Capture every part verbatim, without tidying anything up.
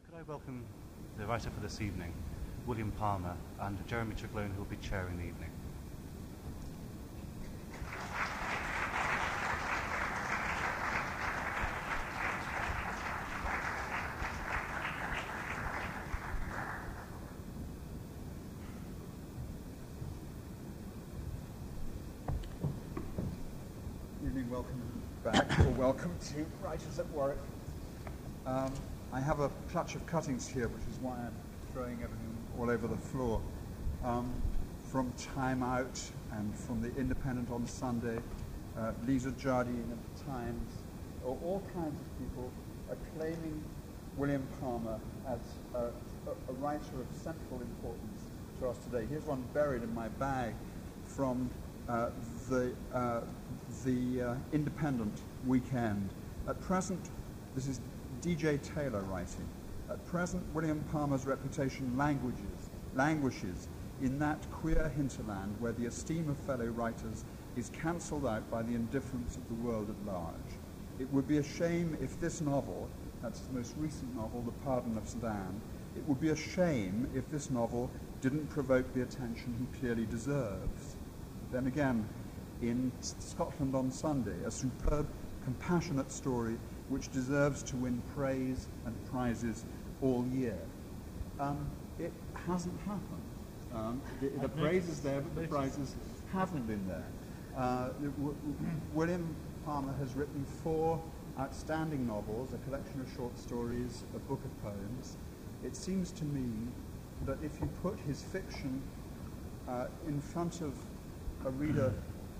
Could I welcome the writer for this evening, William Palmer, and Jeremy Tricklone, who will be chairing the evening. Evening, welcome back, or welcome to Writers at Warwick. Um, I have a clutch of cuttings here, which is why I'm throwing everything all over the floor. Um, from Time Out and from The Independent on Sunday, uh, Lisa Jardine of the Times, or all kinds of people acclaiming William Palmer as a, a, a writer of central importance to us today. Here's one buried in my bag from uh, the, uh, the uh, Independent weekend. At present, this is D J Taylor writing. At present, William Palmer's reputation languishes, languishes in that queer hinterland where the esteem of fellow writers is cancelled out by the indifference of the world at large. It would be a shame if this novel, that's the most recent novel, The Pardon of Saint Anne, it would be a shame if this novel didn't provoke the attention he clearly deserves. Then again, in Scotland on Sunday, a superb, compassionate story which deserves to win praise and prizes all year. Um, it hasn't happened. Um, the, the praise is there, but the prizes haven't been there. Uh, w w William Palmer has written four outstanding novels, a collection of short stories, a book of poems. It seems to me that if you put his fiction uh, in front of a reader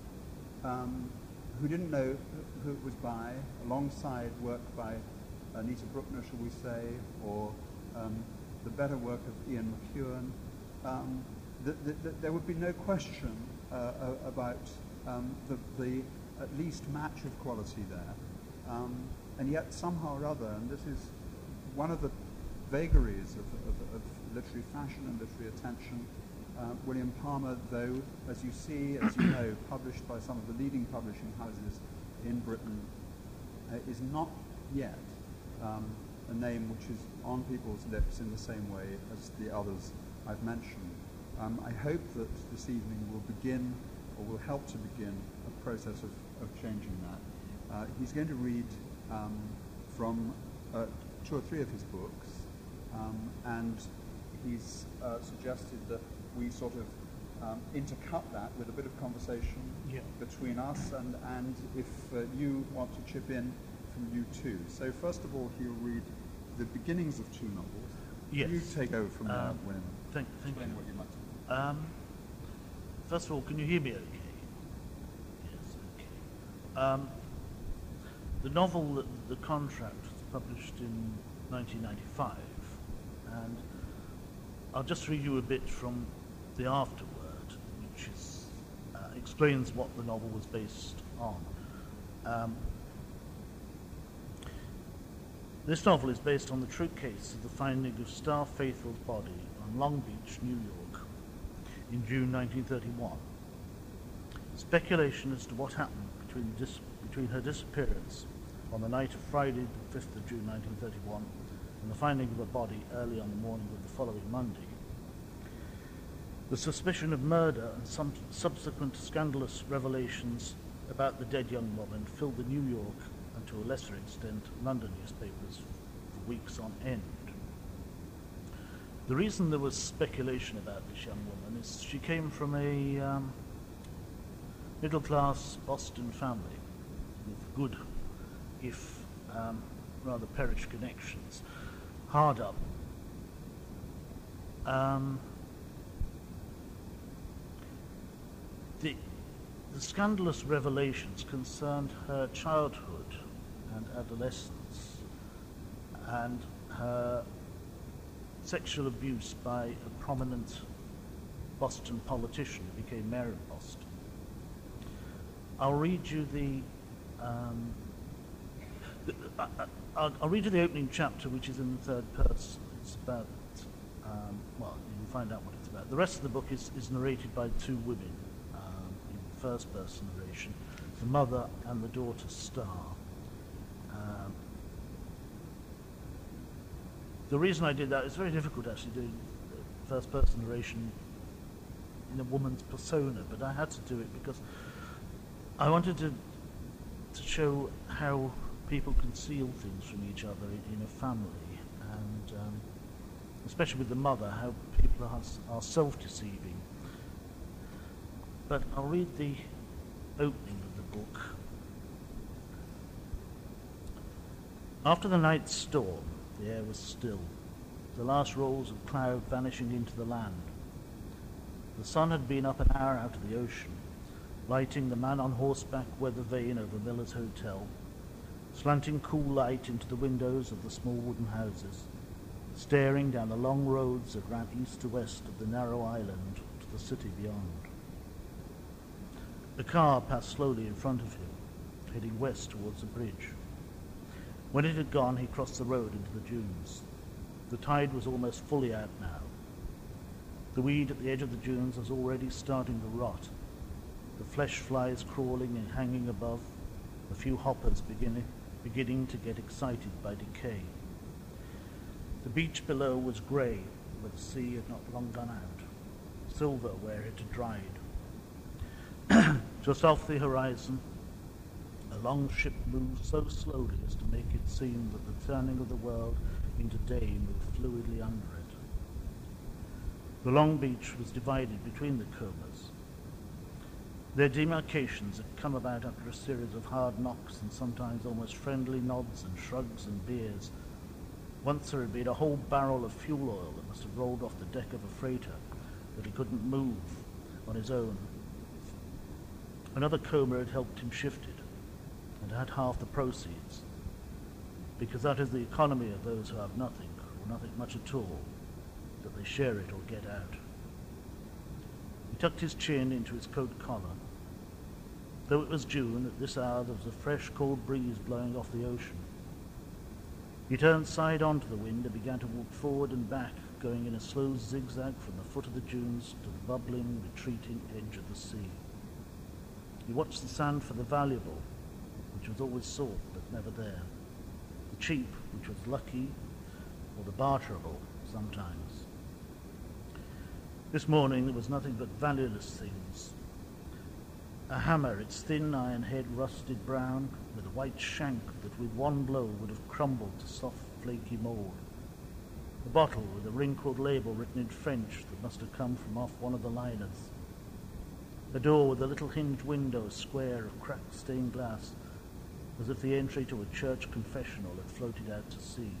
um, who didn't know who it was by, alongside work by Anita Bruckner, shall we say, or um, the better work of Ian McEwan, um, th th th there would be no question uh, about um, the, the at least match of quality there. Um, and yet somehow or other, and this is one of the vagaries of, of, of literary fashion and literary attention, Uh, William Palmer, though, as you see, as you know, published by some of the leading publishing houses in Britain, uh, is not yet um, a name which is on people's lips in the same way as the others I've mentioned. Um, I hope that this evening will begin, or will help to begin, a process of, of changing that. Uh, he's going to read um, from uh, two or three of his books, um, and he's uh, suggested that we sort of um, intercut that with a bit of conversation yeah. between us, and, and if uh, you want to chip in, from you too. So first of all, he'll read the beginnings of two novels. Yes. You take over from there, um, William. Thank, thank Explain you. what you'd like to do. Um, first of all, can you hear me okay? Yes, okay. Um, the novel, The, the Contract, was published in nineteen ninety-five, and I'll just read you a bit from the afterword, which is, uh, explains what the novel was based on. Um, this novel is based on the true case of the finding of Star Faithfull's body on Long Beach, New York, in June nineteen thirty-one. Speculation as to what happened between, dis between her disappearance on the night of Friday, the fifth of June nineteen thirty-one, and the finding of her body early on the morning of the following Monday. The suspicion of murder and some subsequent scandalous revelations about the dead young woman filled the New York, and to a lesser extent London newspapers, for weeks on end. The reason there was speculation about this young woman is she came from a um, middle-class Boston family with good, if um, rather perish connections, hard up. Um, the, the scandalous revelations concerned her childhood and adolescence and her sexual abuse by a prominent Boston politician who became mayor of Boston. I'll read you the, um, the I, I'll, I'll read you the opening chapter, which is in the third person. It's about, um, well, you can find out what it's about. The rest of the book is, is narrated by two women um, in first person narration, the mother and the daughter Star. Um, the reason I did that, it's very difficult actually doing first-person narration in a woman's persona, but I had to do it because I wanted to to show how people conceal things from each other in, in a family, and um, especially with the mother, how people are, are self-deceiving. But I'll read the opening of the book. After the night's storm, the air was still, the last rolls of cloud vanishing into the land. The sun had been up an hour out of the ocean, lighting the man on horseback weather vane over Miller's Hotel, slanting cool light into the windows of the small wooden houses, staring down the long roads that ran east to west of the narrow island to the city beyond. The car passed slowly in front of him, heading west towards the bridge. When it had gone, he crossed the road into the dunes. The tide was almost fully out now. The weed at the edge of the dunes was already starting to rot, the flesh flies crawling and hanging above, a few hoppers beginning, beginning to get excited by decay. The beach below was grey, where the sea had not long gone out, silver where it had dried. Just off the horizon, a long ship moved so slowly as to make it seem that the turning of the world into day moved fluidly under it. The long beach was divided between the combers. Their demarcations had come about after a series of hard knocks and sometimes almost friendly nods and shrugs and beers. Once there had been a whole barrel of fuel oil that must have rolled off the deck of a freighter that he couldn't move on his own. Another comber had helped him shift it and had half the proceeds, because that is the economy of those who have nothing, or nothing much at all, that they share it or get out. He tucked his chin into his coat collar. Though it was June, at this hour there was a fresh, cold breeze blowing off the ocean. He turned side on to the wind and began to walk forward and back, going in a slow zigzag from the foot of the dunes to the bubbling, retreating edge of the sea. He watched the sand for the valuable, which was always sought but never there, the cheap, which was lucky, or the barterable sometimes. This morning there was nothing but valueless things. A hammer, its thin iron head rusted brown, with a white shank that with one blow would have crumbled to soft, flaky mould. A bottle with a wrinkled label written in French that must have come from off one of the liners. A door with a little hinged window, square of cracked stained glass, as if the entry to a church confessional had floated out to sea.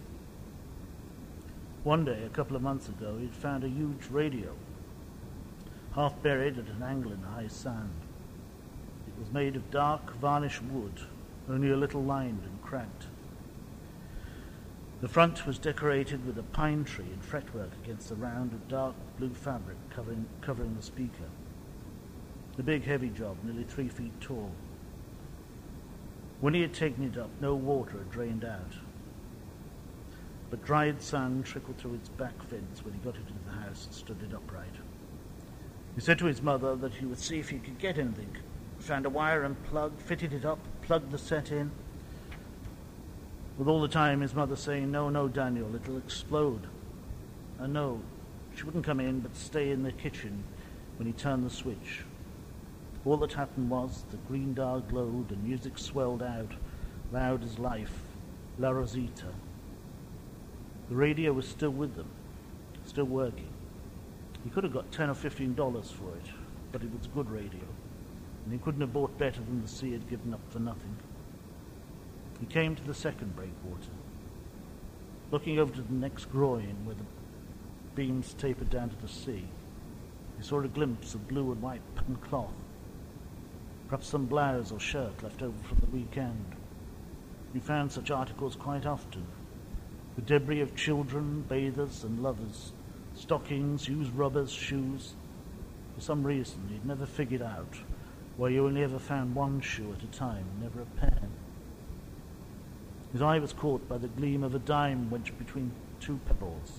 One day, a couple of months ago, he'd found a huge radio, half buried at an angle in the high sand. It was made of dark, varnished wood, only a little lined and cracked. The front was decorated with a pine tree in fretwork against the round of dark blue fabric covering, covering the speaker. The big, heavy job, nearly three feet tall. When he had taken it up, no water had drained out, but dried sand trickled through its back fence when he got it into the house and stood it upright. He said to his mother that he would see if he could get anything. Found a wire and plug, fitted it up, plugged the set in, with all the time his mother saying, "No, no, Daniel, it'll explode." And no, she wouldn't come in, but stay in the kitchen when he turned the switch. All that happened was the green dial glowed and music swelled out, loud as life, La Rosita. The radio was still with them, still working. He could have got ten or fifteen dollars for it, but it was good radio, and he couldn't have bought better than the sea had given up for nothing. He came to the second breakwater. Looking over to the next groin, where the beams tapered down to the sea, he saw a glimpse of blue and white pattern cloth, perhaps some blouse or shirt left over from the weekend. He found such articles quite often, the debris of children, bathers and lovers, stockings, used rubbers, shoes. For some reason he'd never figured out why you only ever found one shoe at a time, never a pair. His eye was caught by the gleam of a dime wedged between two pebbles.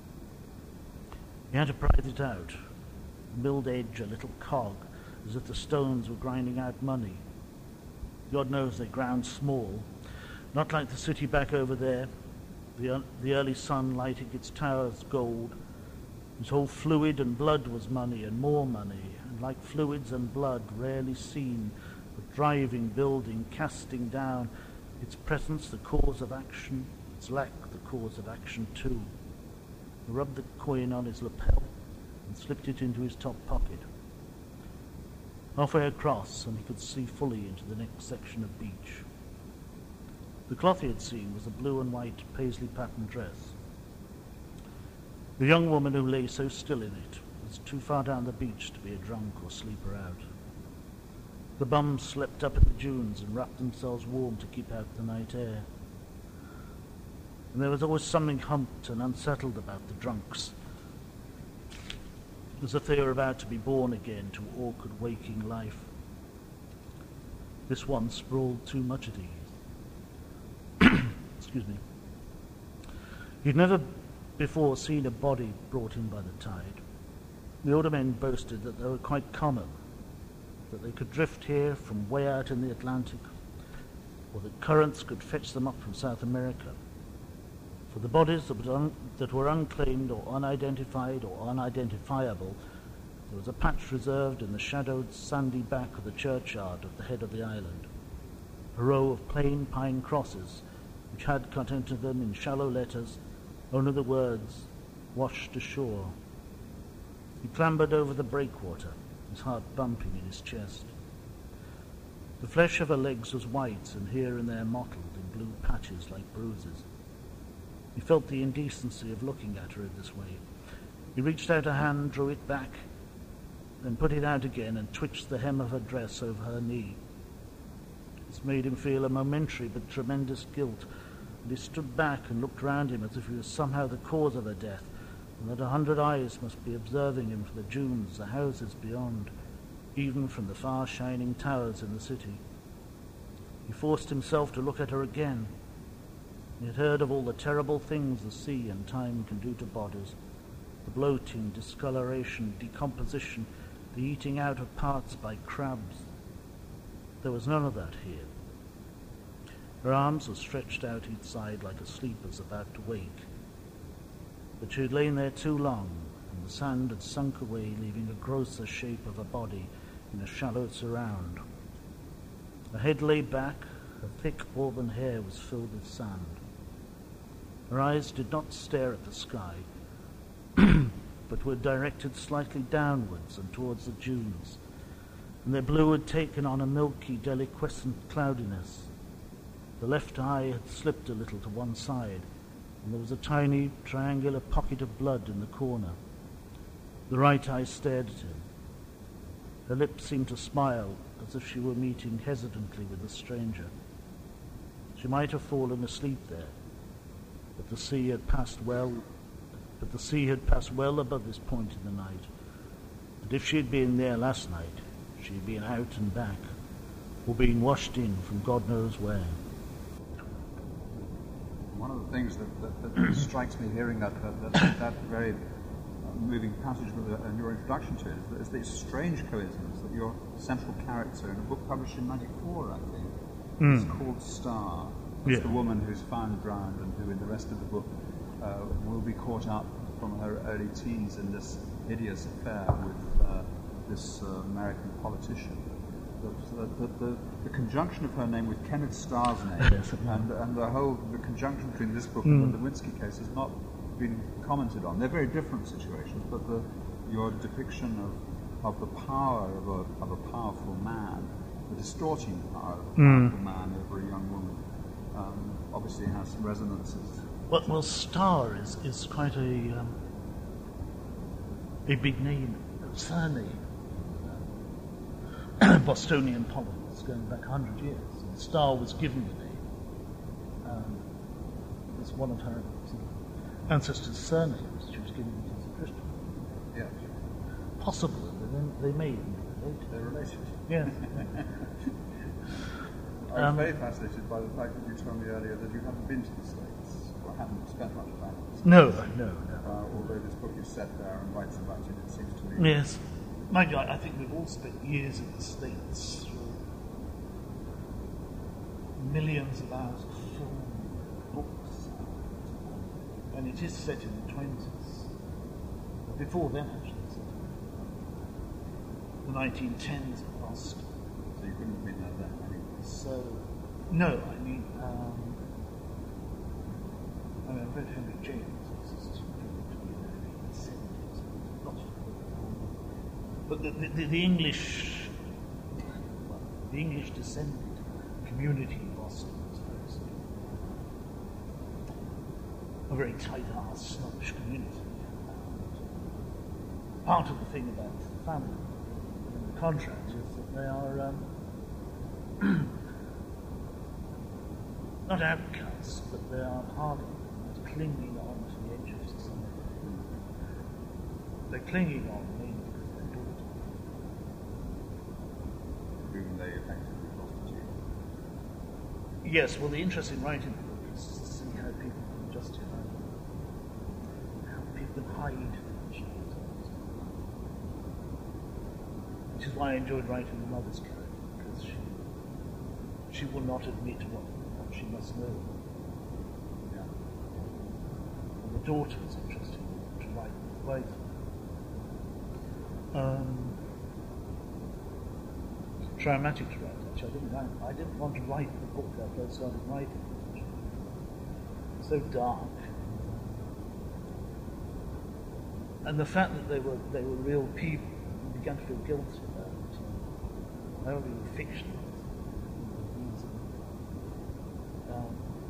He had to prize it out, the milled edge a little cog, as if the stones were grinding out money. God knows they ground small, not like the city back over there, the, un- the early sun lighting its towers gold. His whole fluid and blood was money, and more money, and like fluids and blood rarely seen, the driving, building, casting down, its presence the cause of action, its lack the cause of action too. He rubbed the coin on his lapel and slipped it into his top pocket. Halfway across, and he could see fully into the next section of beach. The cloth he had seen was a blue and white paisley patterned dress. The young woman who lay so still in it was too far down the beach to be a drunk or sleeper out. The bums slept up in the dunes and wrapped themselves warm to keep out the night air. And there was always something humped and unsettled about the drunks, as if they were about to be born again to awkward waking life. This one sprawled too much at ease. Excuse me. He'd never before seen a body brought in by the tide. The older men boasted that they were quite common, that they could drift here from way out in the Atlantic, or that currents could fetch them up from South America. For the bodies that were, un- that were unclaimed or unidentified or unidentifiable, there was a patch reserved in the shadowed sandy back of the churchyard at the head of the island, a row of plain pine crosses which had cut into them in shallow letters only the words, "Washed ashore." He clambered over the breakwater, his heart bumping in his chest. The flesh of her legs was white and here and there mottled in blue patches like bruises. He felt the indecency of looking at her in this way. He reached out a hand, drew it back, then put it out again and twitched the hem of her dress over her knee. This made him feel a momentary but tremendous guilt, and he stood back and looked round him as if he was somehow the cause of her death, and that a hundred eyes must be observing him from the dunes, the houses beyond, even from the far shining towers in the city. He forced himself to look at her again. He had heard of all the terrible things the sea and time can do to bodies, the bloating, discoloration, decomposition, the eating out of parts by crabs. There was none of that here. Her arms were stretched out each side like a sleeper's about to wake. But she had lain there too long, and the sand had sunk away, leaving a grosser shape of a body in a shallow surround. Her head lay back, her thick auburn hair was filled with sand. Her eyes did not stare at the sky, but were directed slightly downwards and towards the dunes, and their blue had taken on a milky, deliquescent cloudiness. The left eye had slipped a little to one side, and there was a tiny, triangular pocket of blood in the corner. The right eye stared at him. Her lips seemed to smile, as if she were meeting hesitantly with a stranger. She might have fallen asleep there, but the sea had passed well, but the sea had passed well above this point in the night. And if she had been there last night, she had been out and back, or been washed in from God knows where. One of the things that, that, that strikes me hearing that that, that, that very uh, moving passage and your introduction to it is, that it's this strange coincidence that your central character in a book published in ninety-four, I think, mm. is called Star. It's yeah. the woman who's found drowned and who in the rest of the book uh, will be caught up from her early teens in this hideous affair with uh, this uh, American politician. The, the, the, the conjunction of her name with Kenneth Starr's name yes, and, and the whole the conjunction between this book mm. and the Lewinsky case has not been commented on. They're very different situations, but the, your depiction of, of the power of a, of a powerful man, the distorting power of a powerful mm. man over a young woman, um, obviously has some resonances. Well, well Starr is, is quite a, um, a big name, a surname. Bostonian politics going back a hundred years. And Starr was given the name. Um, it's one of her sort of ancestors' surnames. She was given it as a Christian. Yeah. Possible. They, they may even relate. They're related. Yes. I was um, very fascinated by the fact that you told me earlier that you haven't been to the States, or haven't spent much time in the States. No, no, no. Uh, although this book is set there and writes about it, it seems to me. Yes. Mind you, I think we've all spent years in the States through millions of hours of film, books, and it is set in the twenties. Before then, actually, it's set in the nineteen tens in Boston. So you couldn't have been there then anyway. So, no, I mean, um, I mean, I've read Henry James. It's just proved to be there in the seventies. Not, but the, the, the English, well, the English descended community in Boston was very sort of a very tight-ass, snobbish community. And part of the thing about the family and the contract is that they are um, not outcasts, but they are hardened, clinging on to the edge of society. They're clinging on mainly because they're daughters. Whom they effectively prostitute. Yes, well, the interest in writing the book is to see how people can justify it, how people can hide things. Which is why I enjoyed writing the mother's character, because she she will not admit what, what she must know. Yeah. And the daughter is interesting to write with. Um, traumatic to write, actually. I didn't, write, I didn't want to write the book after I started writing it. It's so dark. And the fact that they were they were real people, you began to feel guilty about it. They were really fiction. Um,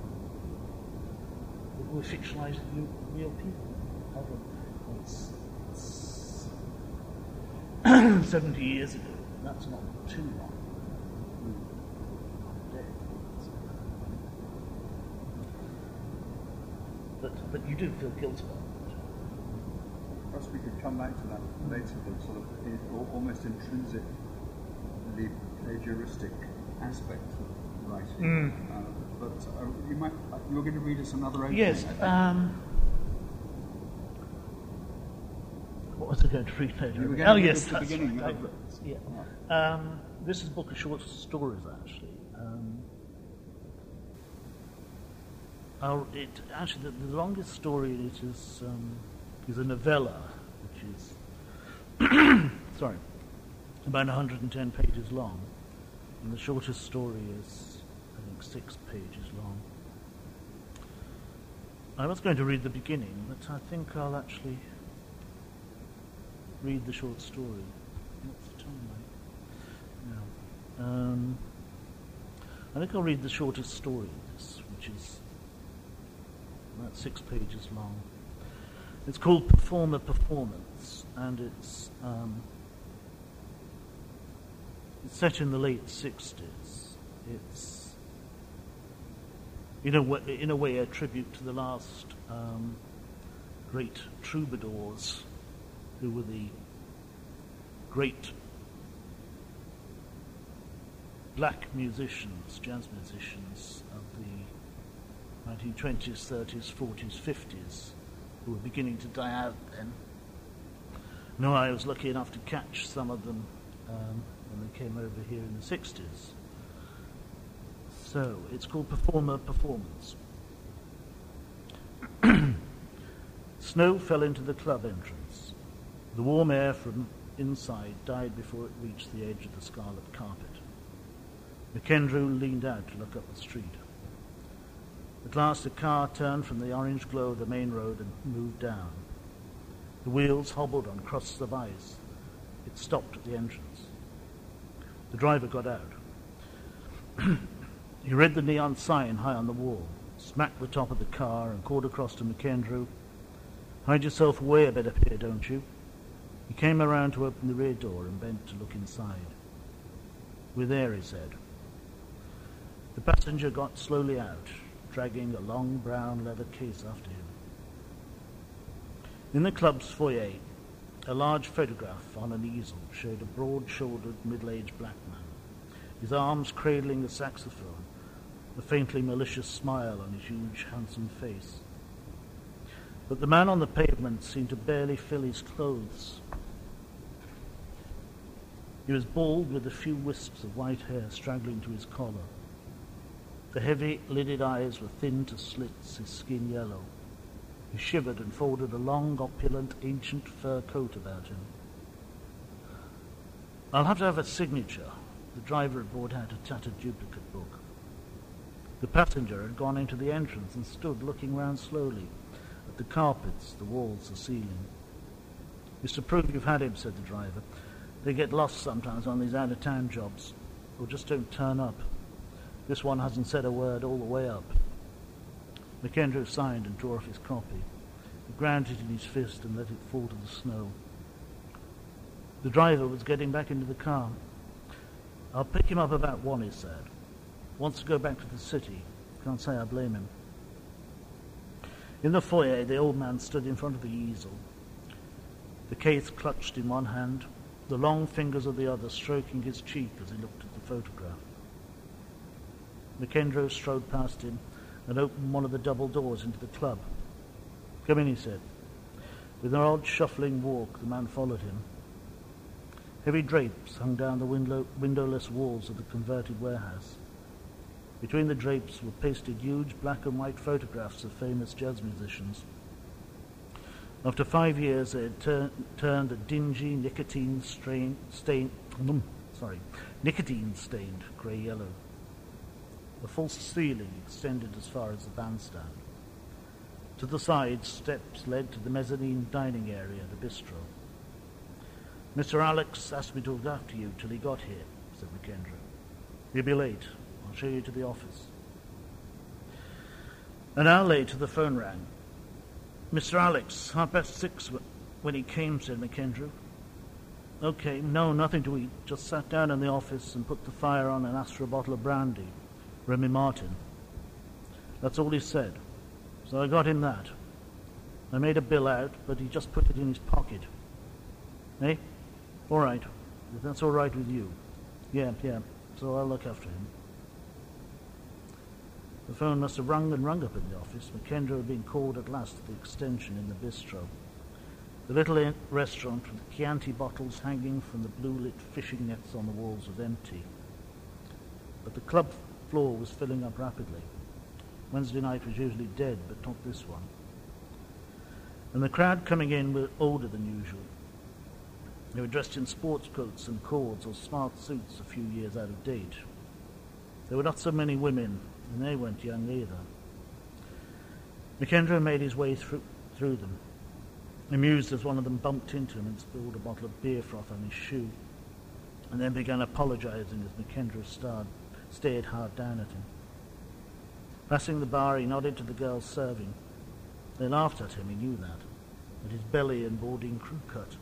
we're fictionalizing real people. It's, it's seventy years ago. That's not too long. But, but you do feel guilt about it. Perhaps we could come back to that later, the sort of al- almost intrinsically plagiaristic aspect of writing. Mm. Uh, but uh, you might, uh, you're going to read us another opening. Yes. Um, what was I going to read later? You were going oh, to read yes, us the that's beginning right. of the- Yeah. Oh. Um, this is a book of short stories, actually. Um, I'll, it actually the, the longest story in it is um, is a novella, which is sorry, about one hundred ten pages long, and the shortest story is I think six pages long. I was going to read the beginning, but I think I'll actually read the short story. What's the time like? No. Um, I think I'll read the shortest story of this, which is about six pages long. It's called Performer Performance, and it's um, it's set in the late sixties. It's in a way, in a way a tribute to the last um, great troubadours, who were the great black musicians, jazz musicians of the nineteen twenties, thirties, forties, fifties, who were beginning to die out then. No, I was lucky enough to catch some of them um, when they came over here in the sixties. So, it's called Performer Performance. Snow fell into the club entrance. The warm air from inside died before it reached the edge of the scarlet carpet. McKendrew leaned out to look up the street. At last a car turned from the orange glow of the main road and moved down. The wheels hobbled on crusts of ice. It stopped at the entrance. The driver got out. He read the neon sign high on the wall, smacked the top of the car and called across to McKendrew, "Hide yourself way a bit up here, don't you?" He came around to open the rear door and bent to look inside. "We're there," he said. The passenger got slowly out, dragging a long brown leather case after him. In the club's foyer, a large photograph on an easel showed a broad-shouldered, middle-aged black man, his arms cradling a saxophone, a faintly malicious smile on his huge, handsome face. But the man on the pavement seemed to barely fill his clothes. He was bald with a few wisps of white hair straggling to his collar. The heavy, lidded eyes were thin to slits, his skin yellow. He shivered and folded a long, opulent, ancient fur coat about him. "I'll have to have a signature." The driver had brought out a tattered duplicate book. The passenger had gone into the entrance and stood looking round slowly at the carpets, the walls, the ceiling. "It's to prove you've had him," said the driver. "They get lost sometimes on these out-of-town jobs, or just don't turn up. This one hasn't said a word all the way up." McKendrew signed and tore off his copy. He ground it in his fist and let it fall to the snow. The driver was getting back into the car. "I'll pick him up about one," he said. "Wants to go back to the city. Can't say I blame him." In the foyer, the old man stood in front of the easel, the case clutched in one hand, the long fingers of the other stroking his cheek as he looked at the photograph. McKendrew strode past him and opened one of the double doors into the club. "Come in," he said. With an odd shuffling walk, the man followed him. Heavy drapes hung down the window, windowless walls of the converted warehouse. Between the drapes were pasted huge black and white photographs of famous jazz musicians. After five years, they had tur- turned a dingy, nicotine-stained, stain, mm, sorry, nicotine-stained grey-yellow. The false ceiling extended as far as the bandstand. To the side, steps led to the mezzanine dining area, the bistro. "Mister Alex asked me to look after you till he got here," said McKendrew. "He'll be late. I'll show you to the office." An hour later, the phone rang. "Mister Alex, half past six when he came," said McKendrew. "Okay, no, nothing to eat. Just sat down in the office and put the fire on and asked for a bottle of brandy. Remy Martin. That's all he said. So I got him that. I made a bill out, but he just put it in his pocket. Eh? All right. If that's all right with you. Yeah, yeah. So I'll look after him." The phone must have rung and rung up in the office. McKendrew had been called at last to the extension in the bistro. The little in- restaurant with the Chianti bottles hanging from the blue-lit fishing nets on the walls was empty. But the club floor was filling up rapidly. Wednesday night was usually dead, but not this one. And the crowd coming in were older than usual. They were dressed in sports coats and cords or smart suits a few years out of date. There were not so many women, and they weren't young either. McKendrew made his way through, through them, amused as one of them bumped into him and spilled a bottle of beer froth on his shoe, and then began apologizing as McKendrew starred, stared hard down at him. Passing the bar, he nodded to the girls serving. They laughed at him, he knew that, at his belly and boarding crew cut.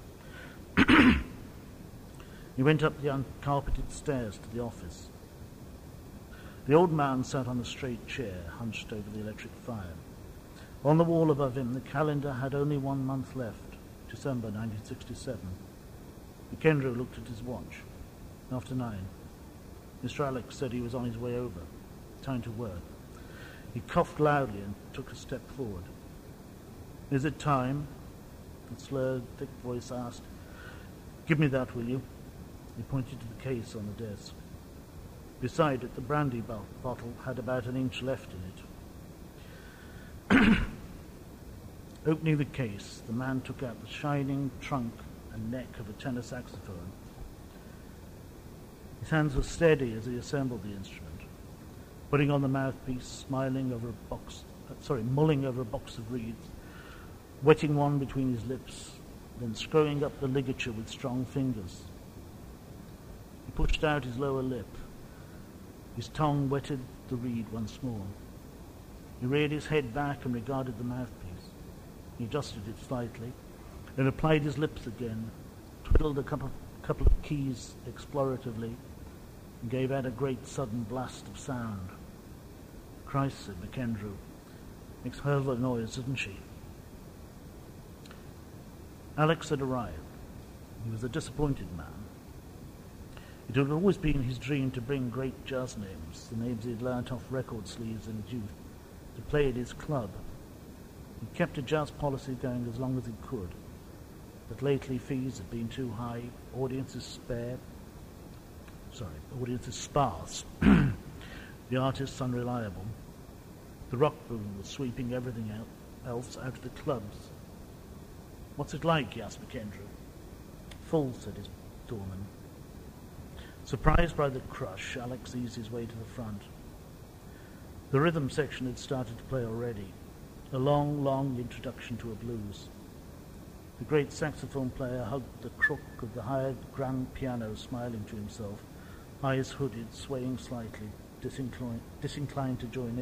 He went up the uncarpeted stairs to the office. The old man sat on a straight chair, hunched over the electric fire. On the wall above him, the calendar had only one month left, December nineteen sixty-seven. McKendrew looked at his watch. After nine. Mister Alex said he was on his way over. Time to work. He coughed loudly and took a step forward. "Is it time?" The slurred, thick voice asked. "Give me that, will you?" He pointed to the case on the desk. Beside it, the brandy bo- bottle had about an inch left in it. Opening the case, the man took out the shining trunk and neck of a tenor saxophone. His hands were steady as he assembled the instrument, putting on the mouthpiece, smiling over a box, uh, sorry, mulling over a box of reeds, wetting one between his lips, then screwing up the ligature with strong fingers. He pushed out his lower lip. His tongue wetted the reed once more. He reared his head back and regarded the mouthpiece. He adjusted it slightly, then applied his lips again, twiddled a couple, couple of keys exploratively, and gave out a great sudden blast of sound. "Christ," said McKendrew. "Makes a hell of a noise, doesn't she?" Alex had arrived. He was a disappointed man. It had always been his dream to bring great jazz names, the names he had learnt off record sleeves in his youth, to play at his club. He kept a jazz policy going as long as he could, but lately fees had been too high, audiences spare, sorry, audiences sparse, the artists unreliable. The rock boom was sweeping everything out, else out of the clubs. "What's it like?" he asked McKendrew. "Full," said his doorman. Surprised by the crush, Alex eased his way to the front. The rhythm section had started to play already, a long, long introduction to a blues. The great saxophone player hugged the crook of the hired grand piano, smiling to himself, eyes hooded, swaying slightly, disinclined, disinclined to join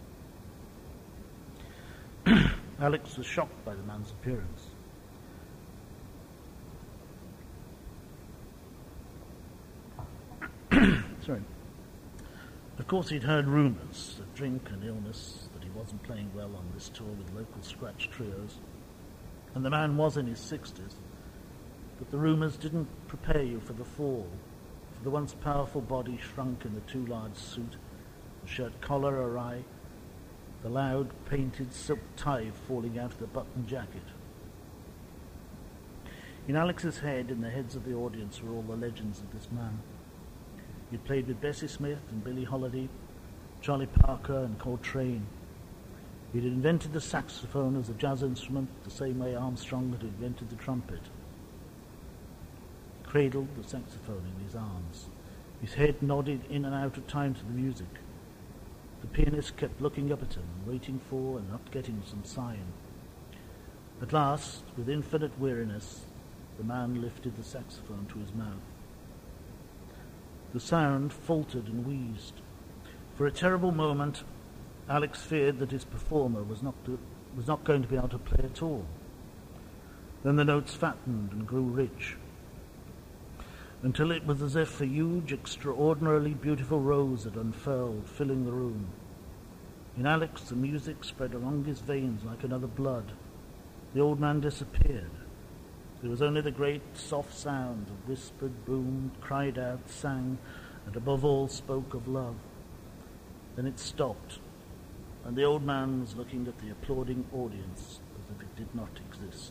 in. Alex was shocked by the man's appearance. Sorry. Of course, he'd heard rumours of drink and illness, that he wasn't playing well on this tour with local scratch trios. And the man was in his sixties, but the rumours didn't prepare you for the fall, for the once powerful body shrunk in the too large suit, the shirt collar awry, the loud painted silk tie falling out of the button jacket. In Alex's head, in the heads of the audience, were all the legends of this man. He played with Bessie Smith and Billie Holiday, Charlie Parker and Coltrane. He'd invented the saxophone as a jazz instrument the same way Armstrong had invented the trumpet. He cradled the saxophone in his arms. His head nodded in and out of time to the music. The pianist kept looking up at him, waiting for and not getting some sign. At last, with infinite weariness, the man lifted the saxophone to his mouth. The sound faltered and wheezed. For a terrible moment, Alex feared that his performer was not, to, was not going to be able to play at all. Then the notes fattened and grew rich, until it was as if a huge, extraordinarily beautiful rose had unfurled, filling the room. In Alex, the music spread along his veins like another blood. The old man disappeared. There was only the great soft sound of whispered, boomed, cried out, sang, and above all spoke of love. Then it stopped, and the old man was looking at the applauding audience as if it did not exist.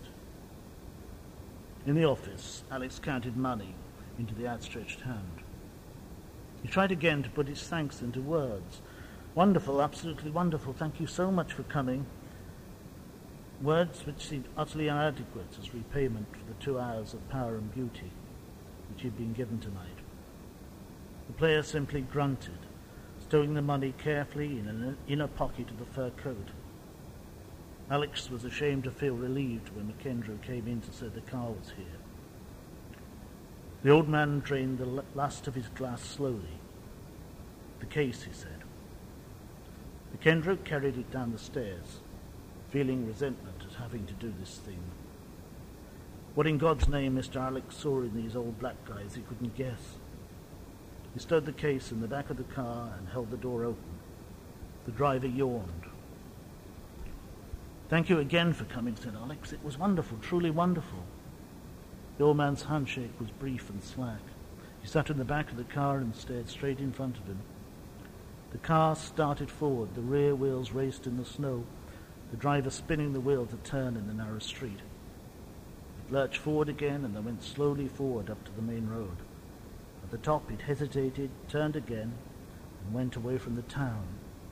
In the office, Alex counted money into the outstretched hand. He tried again to put his thanks into words. "Wonderful, absolutely wonderful, thank you so much for coming." Words which seemed utterly inadequate as repayment for the two hours of power and beauty which he had been given tonight. The player simply grunted, stowing the money carefully in an inner pocket of the fur coat. Alex was ashamed to feel relieved when McKendrew came in to say the car was here. The old man drained the last of his glass slowly. "The case," he said. McKendrew carried it down the stairs, feeling resentment at having to do this thing. What in God's name Mister Alex saw in these old black guys he couldn't guess. He stowed the case in the back of the car and held the door open. The driver yawned. "Thank you again for coming," said Alex. "It was wonderful, truly wonderful." The old man's handshake was brief and slack. He sat in the back of the car and stared straight in front of him. The car started forward. The rear wheels raced in the snow, the driver spinning the wheel to turn in the narrow street. It lurched forward again, and they went slowly forward up to the main road. At the top it hesitated, turned again, and went away from the town.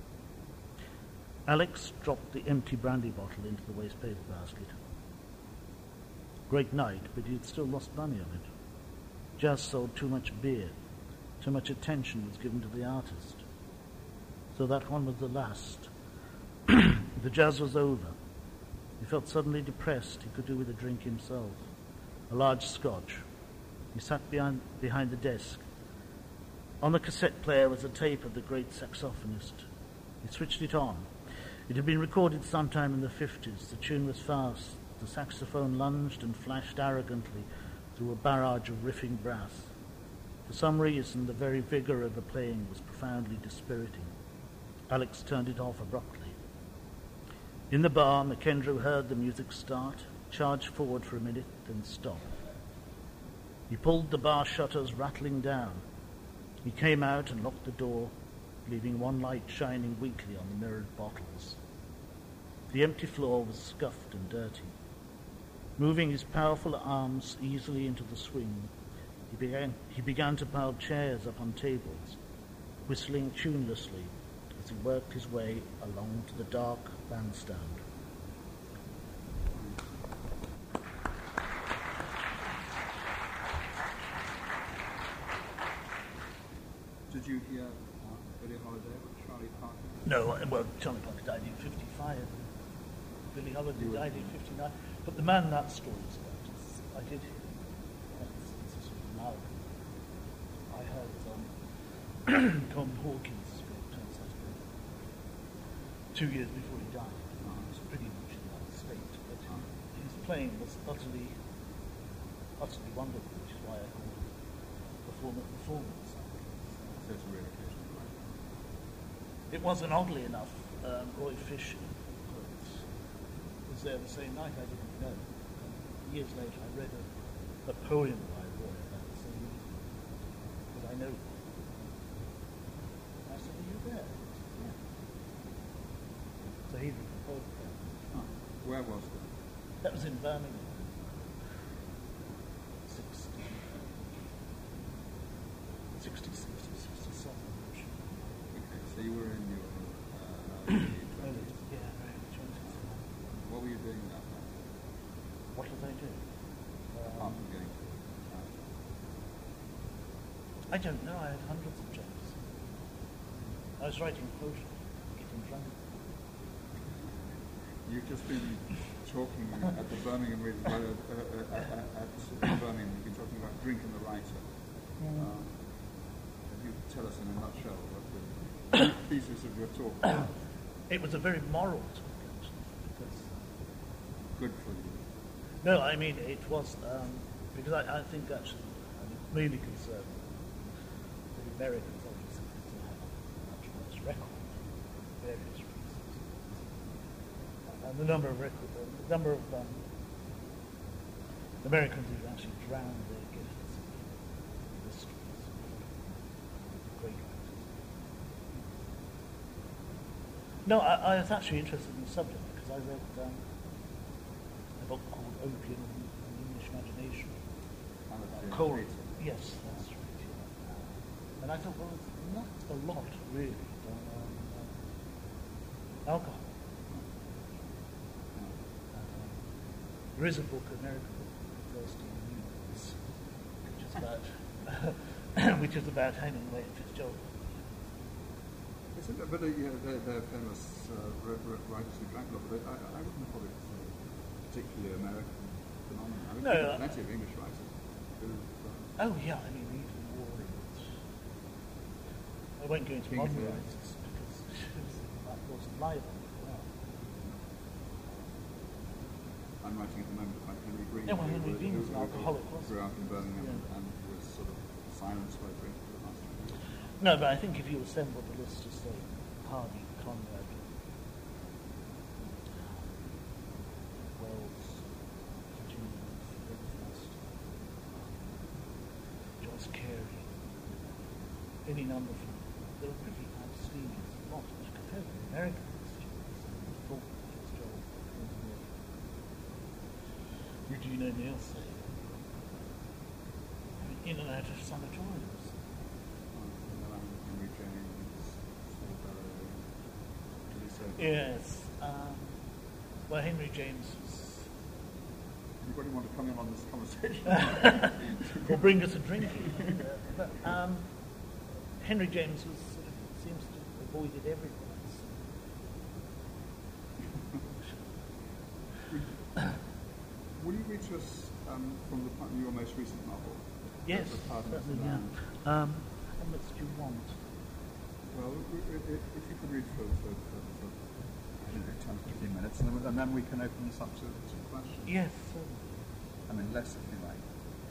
Alex dropped the empty brandy bottle into the waste paper basket. Great night, but he had still lost money on it. Jazz sold too much beer. Too much attention was given to the artist. So that one was the last. The jazz was over. He felt suddenly depressed. He could do with a drink himself. A large scotch. He sat behind, behind the desk. On the cassette player was a tape of the great saxophonist. He switched it on. It had been recorded sometime in the fifties. The tune was fast. The saxophone lunged and flashed arrogantly through a barrage of riffing brass. For some reason, the very vigor of the playing was profoundly dispiriting. Alex turned it off abruptly. In the bar, McKendrew heard the music start, charged forward for a minute, then stop. He pulled the bar shutters rattling down. He came out and locked the door, leaving one light shining weakly on the mirrored bottles. The empty floor was scuffed and dirty. Moving his powerful arms easily into the swing, he began, he began to pile chairs up on tables, whistling tunelessly as he worked his way along to the dark bandstand. No, uh, well, Charlie Parker died in fifty-five. Billie Holiday You were- died in fifty-nine. But the man that story's about is, I did hear. It's, it's a sort of amalgam. I heard um, Con Hawkins spoke turns out to be two years before he died. He was pretty much in that state. But his playing was utterly, utterly wonderful, which is why I call it performance performance. So it's a real occasion, right? It wasn't, oddly enough, um, Roy Fisher was, was there the same night. I didn't know. Um, years later, I read a, a poem by Roy about the same evening, because I know. I said, "Are you there?" He said, "Yeah." So he wrote a poem there. Ah, where was that? That was in Birmingham. sixty, sixty, sixty, sixty-seven. I'm sure. Okay, so you were in your uh, Early, twenties. yeah, very twenties. What were you doing that night? What did I do? Apart Um, from going to uh, I don't know. I had hundreds of jobs. I was writing poetry, getting drunk. You've just been talking at the Birmingham Readers, uh, uh, uh, at, at Birmingham, you've been talking about Drink and the Writer. Uh, can you tell us in a nutshell what the thesis of your talk was? It was a very moral talk, actually, because Good for you. no, I mean it was um, because I, I think actually I'm really concerned that Americans obviously seem to have a much worse record for various reasons, and the number of record, the number of um, Americans who actually drowned their gifts in the streets, great writers. No, I, I was actually interested in the subject because I read um, a book called Opium and the English Imagination. Kind of Uh, Jane Cole, Cater. yes, that's right. Yeah. And I thought, well, there's not a lot really on um, uh, alcohol. Uh, there is a book, American book, Thirsty News, which is about which is about Hemingway and Fitzgerald. Isn't it, but uh, yeah, they're, they're famous uh, r- r- writers who drank a lot, but I, I wouldn't have thought it was a particularly American phenomenon. I mean, No, there are uh, plenty of English writers who uh, Oh yeah, I mean even Warrant. I won't go into King modern Philip. writers because that wasn't libel. Well, I'm writing at the moment about Henry Green. Yeah, well, who Henry was- Green who- was an who alcoholic, wasn't grew he? up in Birmingham Yeah. and was sort of silenced by drink for the last few years. no, but I think if you assemble the list to say Hardy, Conrad, Wells, Virginia, Belfast, Joyce Carey, any number of them, they were pretty abstemious lot, which compared with the American historians, Faulkner, Fitzgerald, Hemingway, Eugene O'Neill, say, in and out of sanatoriums. Um, and then I'm Henry James, Saul Barrow, Lisa. Yes. Um, well, Henry James was. Anybody want to come in on this conversation? Or bring us a drink. But um, Henry James was sort of seems to have avoided everyone. Will you read to us um, from the, your most recent novel? Yes, The Pardon of the certainly, Land? yeah. Um, how much do you want? Well, i- i- i- if you could read for, for, for, for I don't know, ten, fifteen minutes, and then, and then we can open this up to, to questions. Yes, certainly. I mean, less if you like.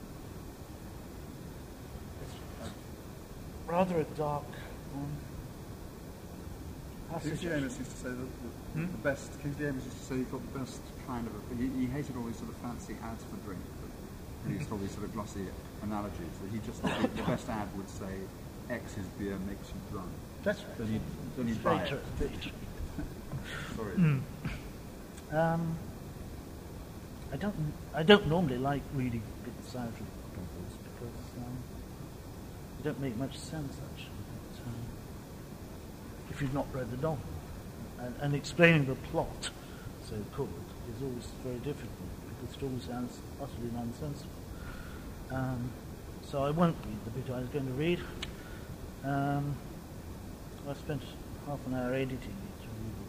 It's rather a dark um, passage. Kingsley Amis used to say that the, Hmm? the best, Kingsley Amis used to say he thought the best kind of, a, he, he hated all these sort of fancy ads for drink, but he used all these sort of glossy analogies, that he just thought the best ad would say, X is beer makes you drunk. That's right. Then you, then you It's buy very it. true, very true. Sorry. Um, I don't. I don't normally like reading bits out of novels because um, they don't make much sense actually. But, um, if you've not read the novel, and, and explaining the plot, so called, is always very difficult because it always sounds utterly nonsensical. Um, so I won't read the bit I was going to read. Um, I spent half an hour editing it.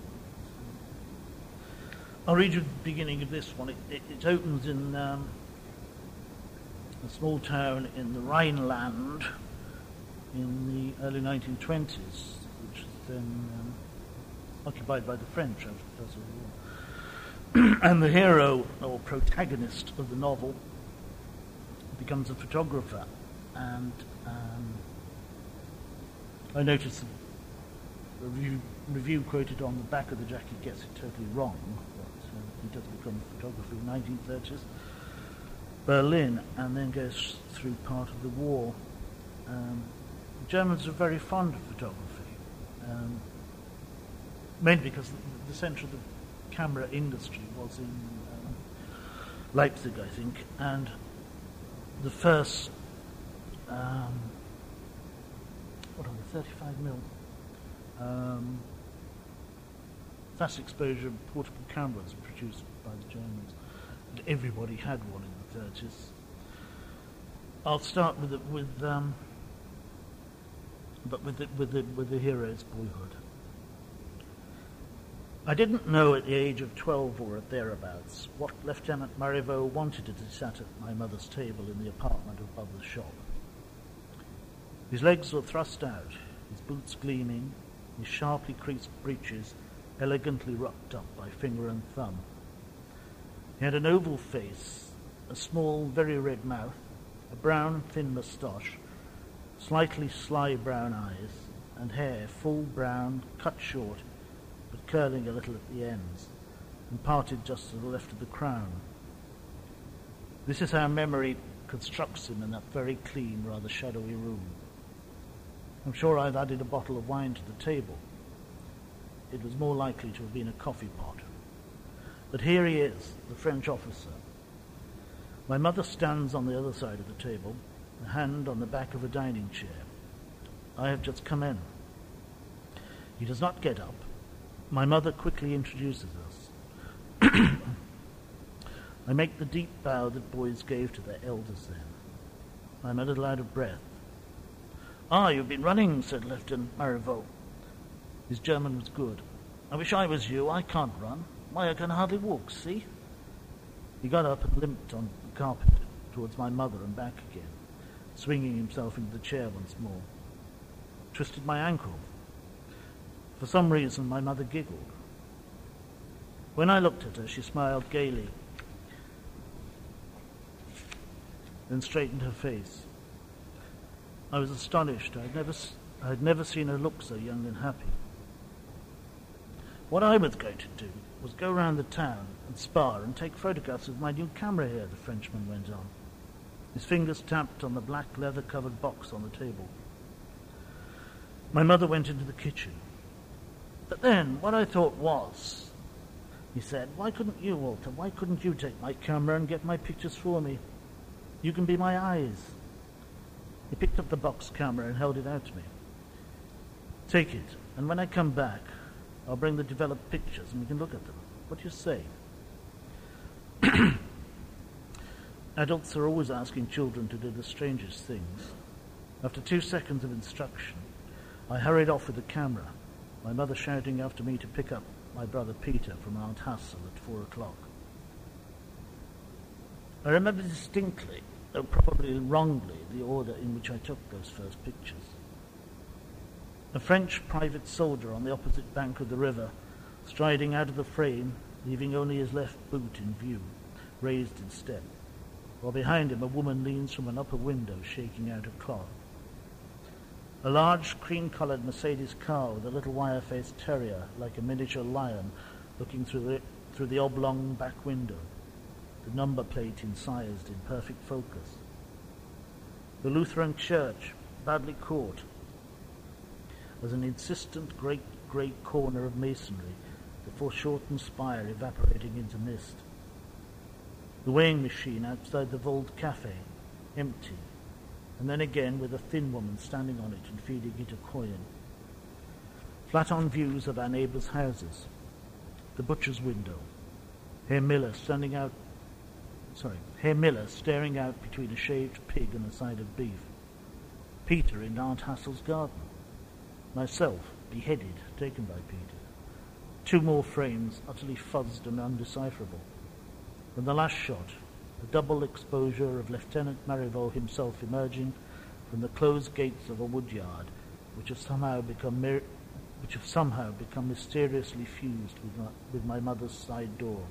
I'll read you the beginning of this one. It, it, it opens in um, a small town in the Rhineland in the early nineteen twenties, which is then um, occupied by the French after the First World War. And the hero, or protagonist of the novel, becomes a photographer. And um, I noticed the review, review quoted on the back of the jacket gets it totally wrong, but uh, he does become a photographer in the nineteen thirties. Berlin, and then goes through part of the war. Um, the Germans are very fond of photography, um, mainly because the, the centre of the camera industry was in um, Leipzig, I think, and the first, um, what are they, thirty-five mil um, fast exposure portable cameras produced by the Germans. And everybody had one in the thirties. I'll start with the, with um, but with the, with the with the hero's boyhood. I didn't know at the age of twelve or thereabouts what Lieutenant Marivaux wanted as he sat at my mother's table in the apartment above the shop. His legs were thrust out, his boots gleaming, his sharply creased breeches elegantly rubbed up by finger and thumb. He had an oval face, a small, very red mouth, a brown, thin moustache, slightly sly brown eyes, and hair, full brown, cut short, but curling a little at the ends, and parted just to the left of the crown. This is how memory constructs him in that very clean, rather shadowy room. I'm sure I've added a bottle of wine to the table. It was more likely to have been a coffee pot. But here he is, the French officer. My mother stands on the other side of the table, a hand on the back of a dining chair. I have just come in. He does not get up. My mother quickly introduces us. I make the deep bow that boys gave to their elders then. I'm a little out of breath. "Ah, you've been running," said Lieutenant Marivaux. His German was good. "I wish I was you. I can't run. Why, I can hardly walk, see?" He got up and limped on the carpet towards my mother and back again, swinging himself into the chair once more. Twisted my ankle. For some reason, my mother giggled. When I looked at her, she smiled gaily, then straightened her face. I was astonished. I'd never, I'd never seen her look so young and happy. What I was going to do was go round the town and spar and take photographs with my new camera here, the Frenchman went on. His fingers tapped on the black leather-covered box on the table. My mother went into the kitchen. "But then, what I thought was," he said, "why couldn't you, Walter, why couldn't you take my camera and get my pictures for me? You can be my eyes." He picked up the box camera and held it out to me. "Take it, and when I come back, I'll bring the developed pictures and we can look at them. What do you say?" Adults are always asking children to do the strangest things. After two seconds of instruction, I hurried off with the camera, my mother shouting after me to pick up my brother Peter from Aunt Hassel at four o'clock. I remember distinctly, though probably wrongly, the order in which I took those first pictures. A French private soldier on the opposite bank of the river, striding out of the frame, leaving only his left boot in view, raised in step, while behind him a woman leans from an upper window, shaking out a cloth. A large, cream-coloured Mercedes car with a little wire-faced terrier, like a miniature lion, looking through the, through the oblong back window, the number plate incised in perfect focus. The Lutheran church, badly caught, as an insistent great grey corner of masonry, the foreshortened spire evaporating into mist. The weighing machine outside the Vold Cafe, empty, and then again with a thin woman standing on it and feeding it a coin. Flat-on views of our neighbours' houses. The butcher's window. Herr Miller standing out, sorry, Herr Miller staring out between a shaved pig and a side of beef. Peter in Aunt Hassel's garden. Myself, beheaded, taken by Peter. Two more frames, utterly fuzzed and undecipherable. Then the last shot, the double exposure of Lieutenant Marivaux himself emerging from the closed gates of a wood yard, which have somehow become mir- which have somehow become mysteriously fused with my, with my mother's side door.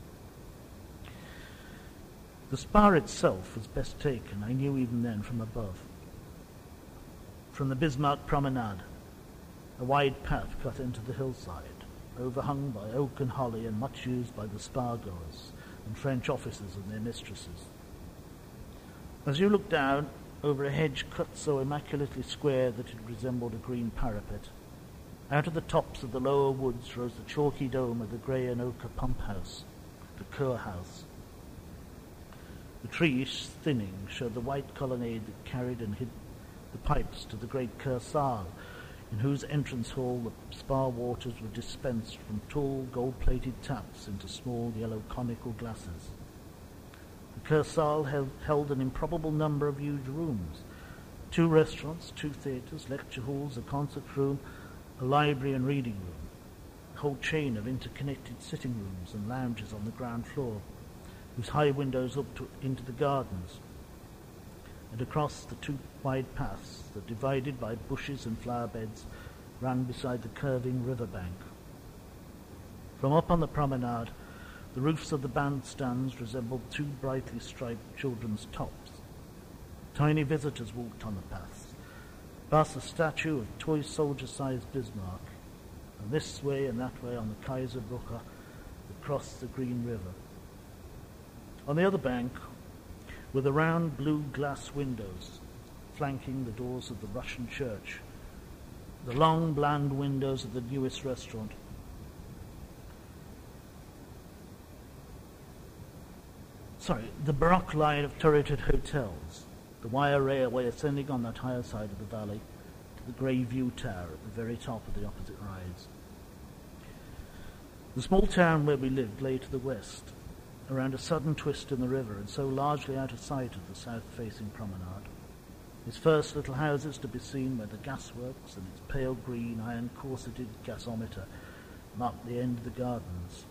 The spar itself was best taken, I knew even then, from above. From the Bismarck Promenade, a wide path cut into the hillside, overhung by oak and holly and much used by the spar-goers and French officers and their mistresses. As you looked down over a hedge cut so immaculately square that it resembled a green parapet, out of the tops of the lower woods rose the chalky dome of the grey and ochre pump house, the Kur House. The trees, thinning, showed the white colonnade that carried and hid the pipes to the great Kur Saal, in whose entrance hall the spar waters were dispensed from tall gold-plated taps into small yellow conical glasses. The Kur Saal held, held an improbable number of huge rooms, two restaurants, two theatres, lecture halls, a concert room, a library and reading room, a whole chain of interconnected sitting rooms and lounges on the ground floor, whose high windows looked to, into the gardens, and across the two wide paths that, divided by bushes and flower beds, ran beside the curving river bank. From up on the promenade, the roofs of the bandstands resembled two brightly striped children's tops. Tiny visitors walked on the paths, past a statue of toy soldier-sized Bismarck, and this way and that way on the Kaiserbrücke that crossed the green river. On the other bank were the round blue glass windows flanking the doors of the Russian church, the long bland windows of the newest restaurant. Sorry, the baroque line of turreted hotels, the wire railway ascending on that higher side of the valley to the grey view tower at the very top of the opposite rise. The small town where we lived lay to the west, around a sudden twist in the river and so largely out of sight of the south-facing promenade. Its first little houses to be seen where the gasworks and its pale green iron-corseted gasometer marked the end of the gardens.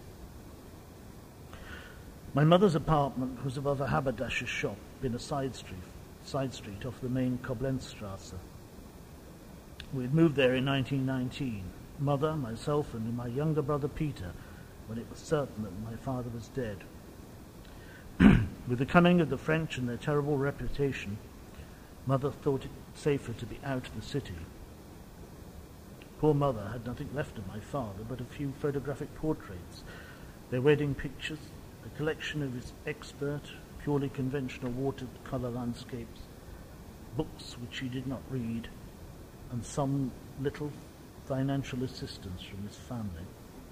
My mother's apartment was above a haberdasher's shop in a side street, side street off the main Koblenzstrasse. We had moved there in nineteen nineteen, mother, myself, and my younger brother Peter, when it was certain that my father was dead. With the coming of the French and their terrible reputation, mother thought it safer to be out of the city. Poor mother had nothing left of my father but a few photographic portraits, their wedding pictures, a collection of his expert, purely conventional watercolour landscapes, books which she did not read, and some little financial assistance from his family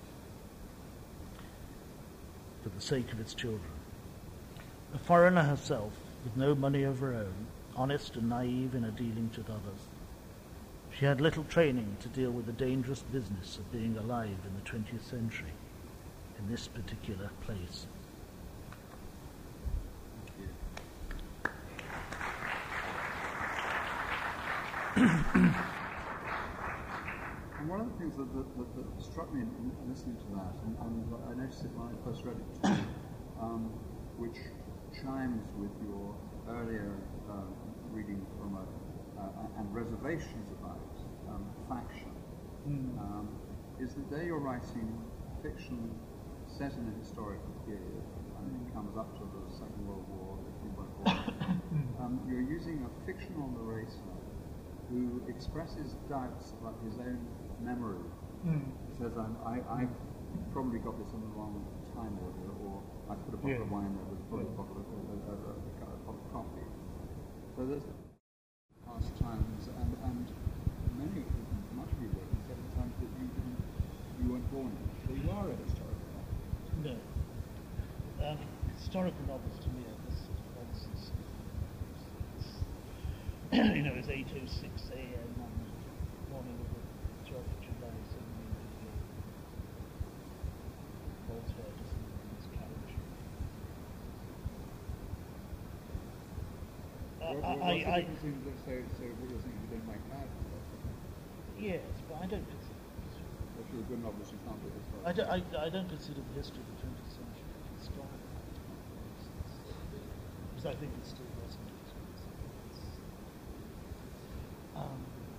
for the sake of its children. A foreigner herself, with no money of her own, honest and naive in her dealings with others. She had little training to deal with the dangerous business of being alive in the twentieth century, in this particular place. And one of the things that, that, that, that struck me in, in listening to that, and, and I noticed it when I first read it too, um, which chimes with your earlier uh, reading from a, uh, and reservations about um, faction, mm. um, is that there you're writing fiction set in a historical period, and it comes up to the Second World War, the World War. um, you're using a fictional narrator who expresses doubts about his own memory. Mm. He says, I'm, I, I probably got this in the wrong time order, or I put a bottle yeah. of wine there with a yeah. bottle of, a, a, a, a, a pot of coffee. So there's past times, and, and many, much of your work is at the times that you didn't, you weren't born in. So you are a historical novelist. No. Um, historical novels to me are this sort of nonsense. You know, it's eight oh six a.m. on the morning of the twelfth of July, seventeen eighty-eight. Voltaire just in his carriage. Well, Uh, well, I, I, I, so, so what you're saying, you don't like that? yes, but I don't consider if you're a good novelist, you can't do it. I don't, I, I don't consider the history of the twentieth century strong, because I think it still resonates. Um,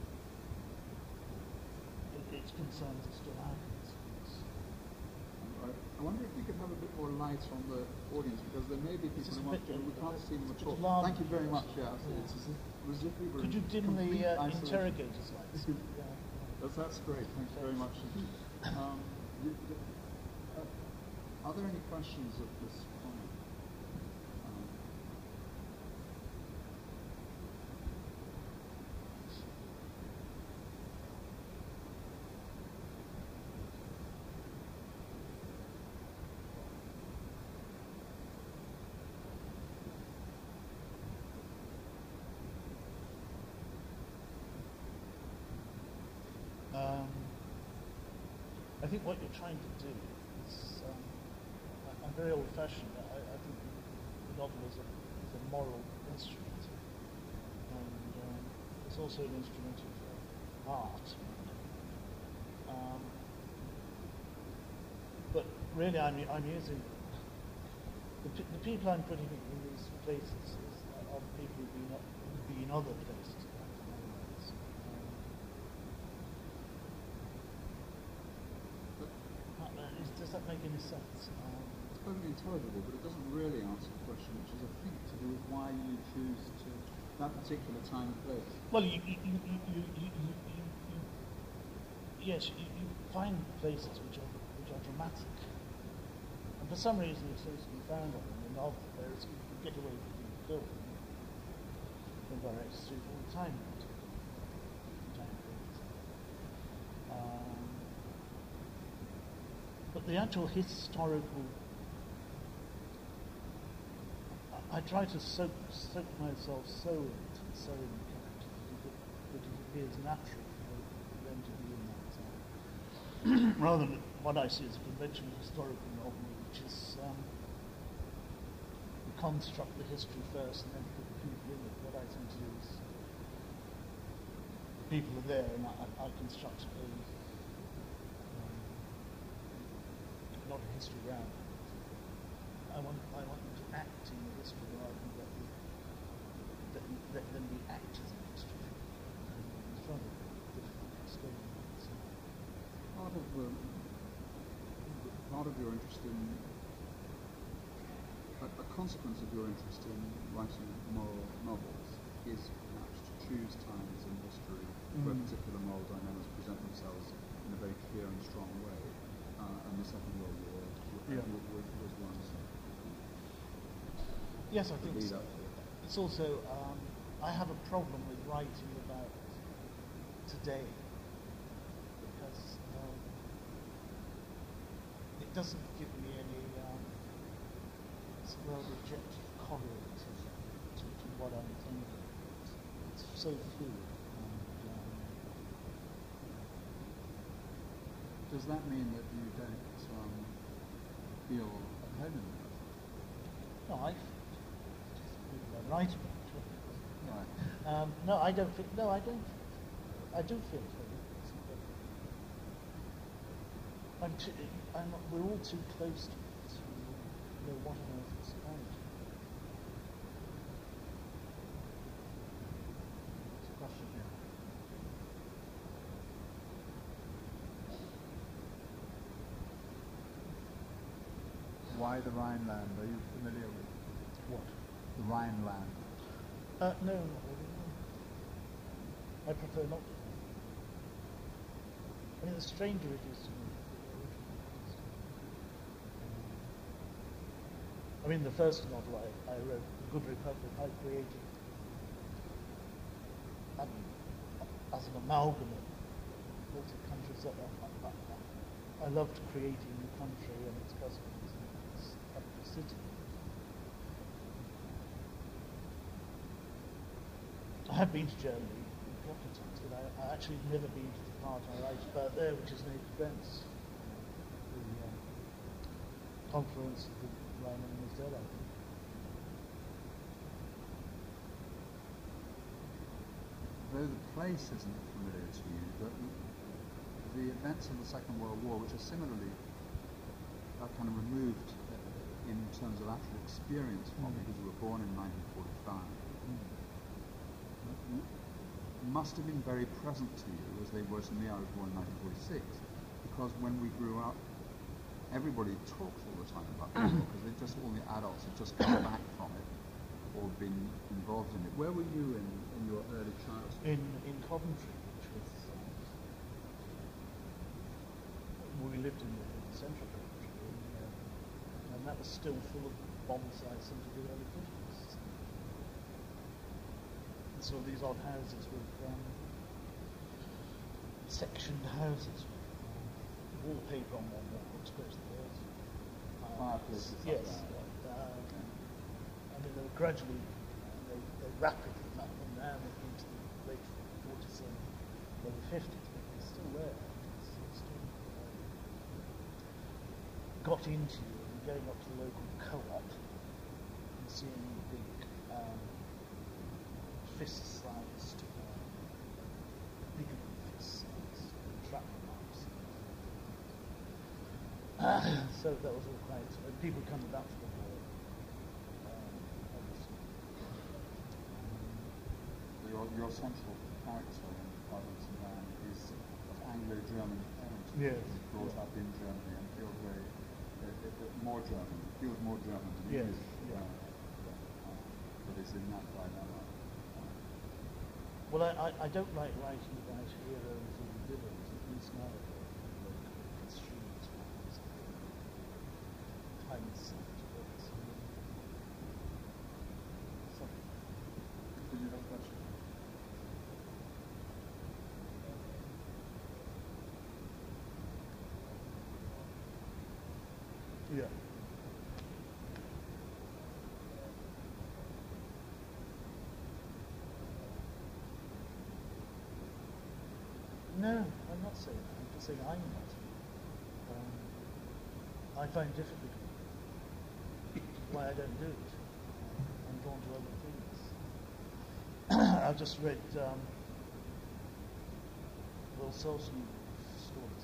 it, its concerns are still our concerns. Right. I wonder if you could have a bit more light on the audience, because there may be people It's who a want bit- to, we can't see them at it's all. alarming. Thank you very much, yeah. Yeah. It's, it's, as if we were Could you in dim complete the uh, isolation. interrogators lights? Yeah. That's, that's great, thanks very much indeed. Um, you, uh, are there any questions at this point? Um, Um, I think what you're trying to do is, um, I, I'm very old-fashioned. I, I think the novel is a, is a moral instrument, and um, it's also an instrument of uh, art. Um, but really, I'm, I'm using the, pe- the people I'm putting in these places is, are the people who've been, up, who've been in other places. Does that make any sense? Um, It's perfectly intelligible, but it doesn't really answer the question, which is, I think, to do with why you choose to that particular time and place. well, you, you, you, you, you, you, you, you, you yes, you, you find places which are which are dramatic, and for some reason it seems to be found on in the novel, whereas you, you get away with the film. Film directors do it all the time. time um, But the actual historical, I, I try to soak, soak myself so into so in the character that it, that it appears natural for them to be in that time. Rather than what I see as a conventional historical novel, which is um, construct the history first and then put the people in it. What I tend to do is the people are there and I, I construct a not a history round. I want I want them to act in the history rather than let them, let, let them be actors in history. And it's rather difficult to explain. So, Part of the part of your interest in a, a consequence of your interest in writing moral novels is perhaps to choose times in history mm. where particular moral dilemmas present themselves in a very clear and strong way. Uh, and the Second World War yeah. was, was one. So. Yes, I think so. It's also, um, I have a problem with writing about today because um, it doesn't give me any um, well-objective correlate to, to what I'm thinking. It's, it's so fluid. Does that mean that you don't um, feel at home in that? No, I feel right about it. Right. Um, no, I don't feel. No, I don't. I do feel at home. I'm too, I'm not, we're all too close to it to know what on earth it's about. It's a question here. Why the Rhineland? Are you familiar with What? the Rhineland? Uh, no, not really. No. I prefer not to. I mean, the stranger it is to me. I mean, the first novel I, I wrote, The Good Republic, I created I mean, as an amalgam of lots of countries. That I, I, I loved creating the country and its customs and its capital city. I have been to Germany a couple of times, but I, I actually never been to the part I write about there, which is near Florence, the um, confluence of the Rhine and the Moselle. Though the place isn't familiar to you, but the events of the Second World War, which are similarly uh, kind of removed uh, in terms of actual experience from Mm. because you were born in nineteen forty-five, Mm. must have been very present to you as they were to me. I was born in nineteen forty-six, because when we grew up, everybody talks all the time about the war because they just all the adults had just come back from it or been involved in it. Where were you in, in your early childhood? In in Coventry, which was um, we lived in the, in the central Coventry, and, uh, and that was still full of bomb sites into the early fifties. And so these odd houses with um, sectioned houses, with wallpaper on one wall, exposed to those. Fireplaces like Yes. that. Uh, Okay. I mean, they were gradually, uh, they, they rapidly cut them down into the late forties and early fifties, but they're still there. It's, it's still, uh, got into you and going up to the local co-op and seeing big um, fist-sized, uh, bigger than fist-sized shrapnel marks. So that was all quite, uh, people coming back from the war. Um, obviously. Your, your central character in Providence and Man is of Anglo-German parents. Yes. He's brought up in Germany and feels very uh, uh, uh, more German. Feels more German than Yes, English. yeah. Uh, uh, but is in that dilemma. Uh, Well, I, I, I don't like writing about heroes and villains, at least nowadays. Like, construed as hindsight, but um, something. Did you have a question? Yeah. No, I'm not saying that. I'm just saying I'm not. Um, I find it difficult. Why I don't do it. I'm drawn to other things. I've just read um, Will Selson stories.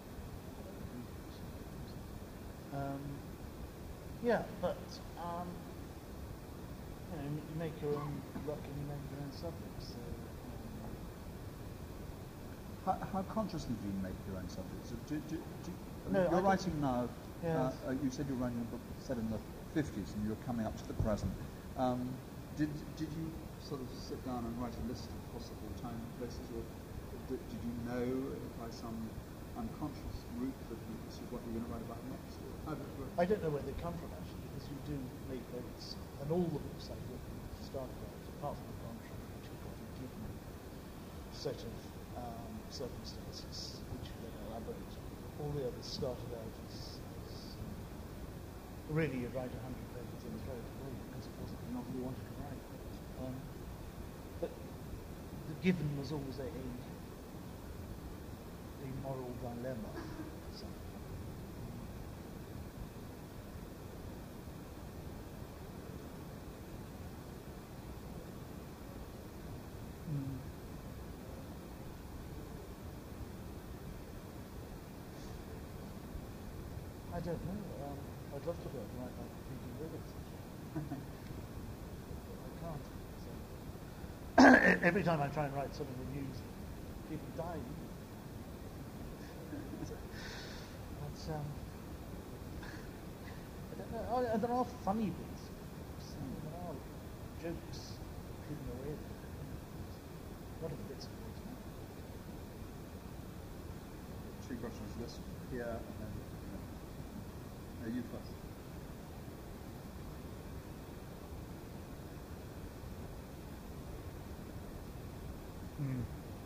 Um, yeah, but um, you know, you make your own luck and you make your own subjects. So, um, How, how consciously do you make your own subjects? Do, do, do, do, I mean, No, I you're don't- writing now. Yes. Uh, uh, you said you're writing a book set in the fifties, and you're coming up to the present. Um, did did you sort of sit down and write a list of possible time and places, or did, did you know by some unconscious route that you, this is what you're going to write about next? Or how did it work? I don't know where they come from actually, because you do make notes, and all the books I've written started out, apart from the contract, which have got a given set of um, circumstances which you then elaborate. All the others started out as, as um, really you write a hundred pages and throw it away because it wasn't the novel you wanted to write. Um, but the given was always a, a, a moral dilemma. Something. Mm. I don't know. Um, I'd love to be able to write like Peter Rivers. I can't. So. Every time I try and write something in news, people die. But um, I don't know. Oh, there are funny bits. There are jokes hidden away there. What are the bits of it? Two questions. This here, and then uh, you first. Mm.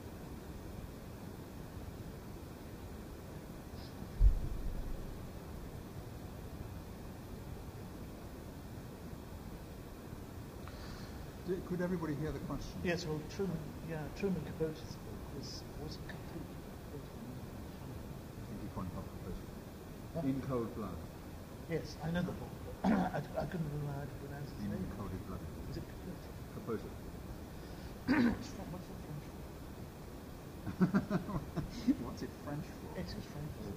Did, could everybody hear the question? Yes, well, Truman, yeah, Truman Capote's book was was complete. I think he pointed out the question. Huh? In Cold Blood. Yes, I know the book, but I, I couldn't remember how to pronounce his In name. Cold Blood. Is it Capote? Capote. It's from, what's it French? What's it French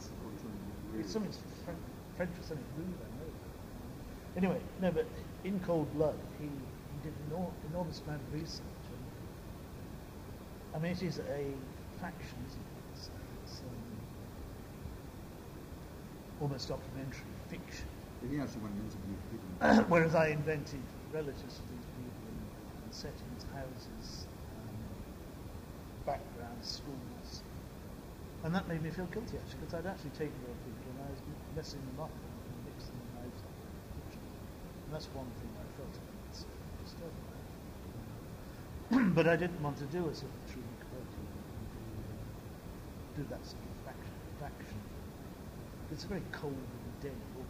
France or something really? It's something French, French or something rude, I know. Anyway, no, but in Cold Blood, he, he did an enor- enormous amount of research. And, I mean, it is a faction, isn't it? It's, it's um, almost documentary fiction. He actually went and interviewed people. Whereas I invented relatives of these people and, and settings, houses, um, backgrounds, schools. And that made me feel guilty, actually, because I'd actually taken real people and I was messing them up and mixing them out. And that's one thing I felt a bit disturbed by. But I didn't want to do a sort of true converting and do, do that sort of faction. faction. It's a very cold and dead book.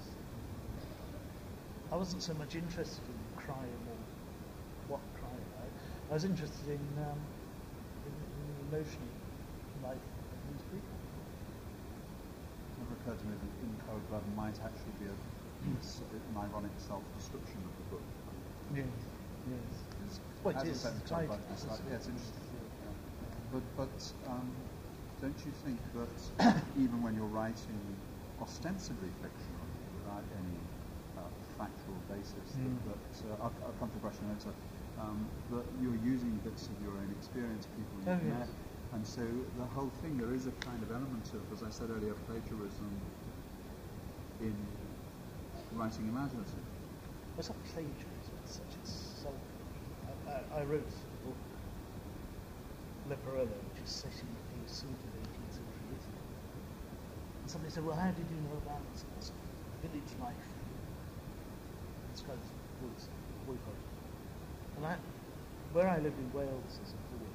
I wasn't so much interested in crime or what crime. I, I was interested in, um, in, in the emotional life of these people. It never occurred to me that In Cold Blood might actually be a, an ironic self-description of the book. Yes, yes. It's, Well, it as I is said, In Cold Blood, title. it's like, yeah, it's interesting. Yeah. But, but um, don't you think that even when you're writing ostensibly fiction, without any uh, factual basis, Mm. that, that uh, I'll, I'll come to the question later, um, that you're using bits of your own experience, people Oh, you've yes. met, and so the whole thing, there is a kind of element of, as I said earlier, plagiarism in writing imaginative. It's not plagiarism, it's such a self. I, I, I wrote a book, Leporello, which is set in a sort of eighteenth century Italy. And somebody said, well, how did you know about this village life? It's called woods, boycott. And I, where I lived in Wales as a boy,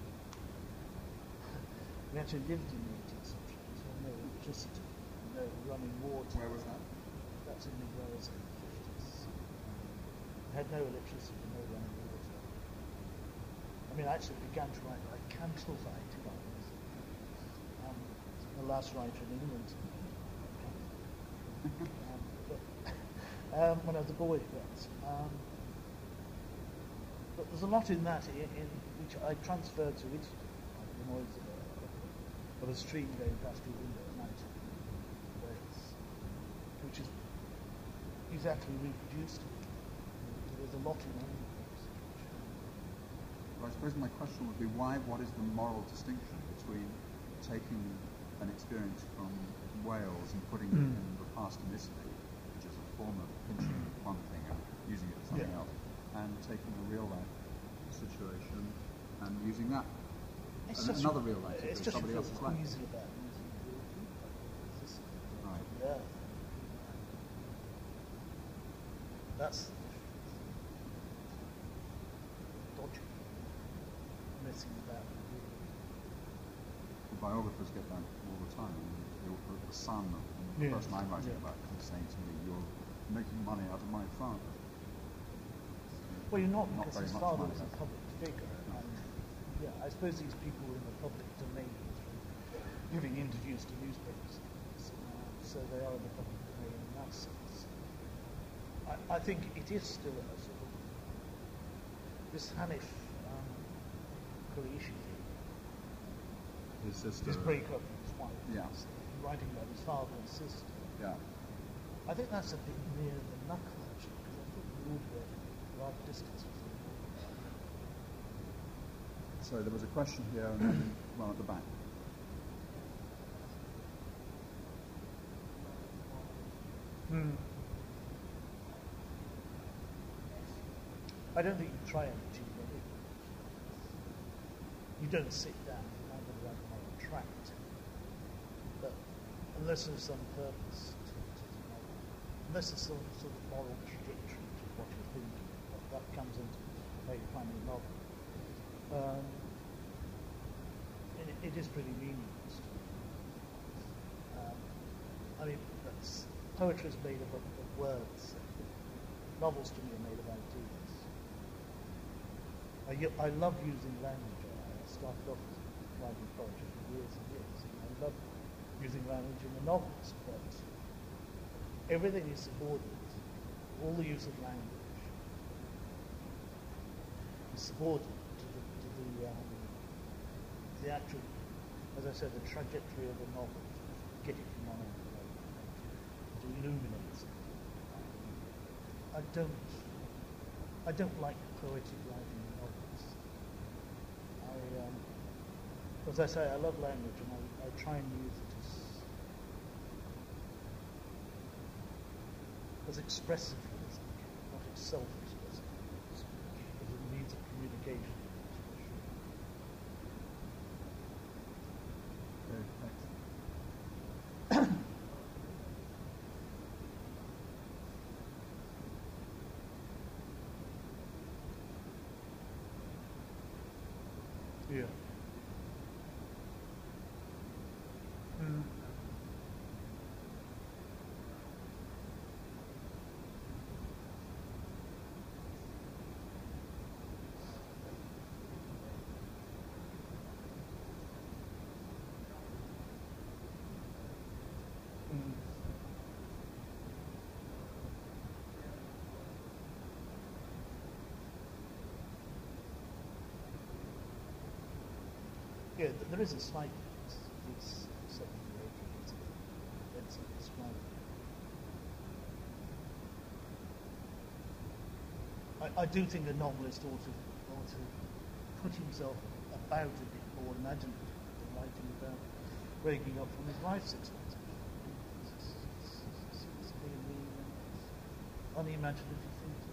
we actually lived in the eighteenth century, so no electricity, no running water. Where was that? That's in New Wales in the fifties. We had no electricity, no running water. I mean, I actually began to write like candlelight gardens. Um, the last writer in England. um, but, um, when I was a boy, but, um, but there's a lot in that in, in which I transferred to Italy. Like the noise of a, of a stream going past your window at night in Wales, which is exactly reproduced. There's a lot in all of those. Well, I suppose my question would be, why? What is the moral distinction between taking an experience from Wales and putting it Mm. in the past in Italy, which is a form of pinching one thing and using it for something Yeah. else, and taking a real life situation and using that It's and just, another real life it's situation, just somebody feel else's life? queasy about using real people. It's just, Right. yeah. That's the difference. Dodgy. Messing about with real people. The biographers get that all the time. I mean, the, the, the son of the Yes. person I'm writing Yeah. about is saying to me, "You're making money out of my father." Well, you're not, Not because very his much father money, was a though. public figure. No. And, yeah, I suppose these people were in the public domain through giving interviews to newspapers. So, uh, so they are in the public domain in that sense. I, I think it is still a sort of this Hanif um, Qureshi thing, His sister. his breakup with his wife, Yeah. so writing about his father and sister. Yeah. I think that's a bit near the knuckle actually, because I think the order rather distance was the So there was a question here and then one at the back. Hmm. I don't think you try and achieve anything. You don't sit down and I'm going to write a moral tract. But unless there's some purpose to, to the novel, unless there's some sort of moral trajectory to what you're thinking, that, that comes into how you find a novel. Um, it, it is pretty meaningless to me. Um, I mean, that's, poetry is made up of, of words. Novels to me are made of ideas. I, u- I love using language. I started off writing poetry for years and years. And I love using language in the novels, but everything is subordinate. All the use of language is subordinate to the, to the, um, the actual, as I said, the trajectory of the novel, getting from one illuminates it. I don't, I don't like poetic writing in novels. I, um, as I say, I love language, and I, I try and use it as, as expressively as I can, not as self-expressive as, as a means of communication. Okay, thanks. Yeah. Mm. Mm. Yeah, th- there is a slight difference. It's something related to that's described. I, I do think a novelist ought to, ought to put himself about a bit more imaginative than writing about breaking up from his wife six months ago. It seems to be a really unimaginative thing to do.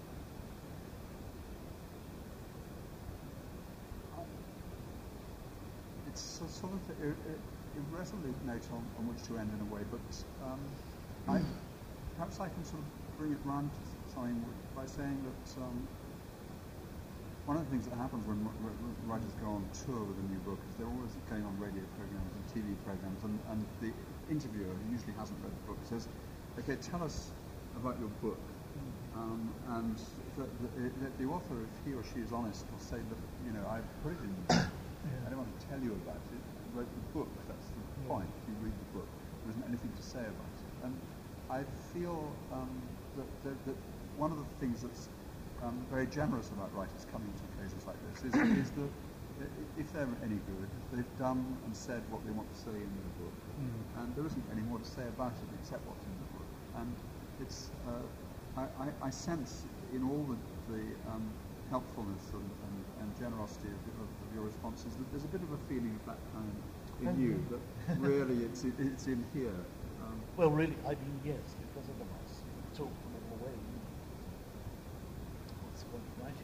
It's a sort of a, a, a resolute note on, on which to end in a way, but um, I, perhaps I can sort of bring it round to something by saying that um, one of the things that happens when r- r- writers go on tour with a new book is they're always going on radio programs and T V programs, and, and the interviewer, who usually hasn't read the book, says, okay, tell us about your book. Um, and the, the, the, the author, if he or she is honest, will say that, you know, I put it in the book. Yeah. I don't want to tell you about it. I wrote the book, that's the Yeah. point. If you read the book, there isn't anything to say about it. And I feel um, that, that, that one of the things that's um, very generous about writers coming to occasions like this is, is that if they're any good, they've done and said what they want to say in the book. Mm. And there isn't any more to say about it except what's in the book. And it's, uh, I, I, I sense in all the, the um, helpfulness and, and, and generosity of, of, of your responses that there's a bit of a feeling of that kind in Thank you, you. that really it's, it, it's in here. Um, Well, really, I mean, yes, because otherwise you talk them all away. You know. What's the point of writing?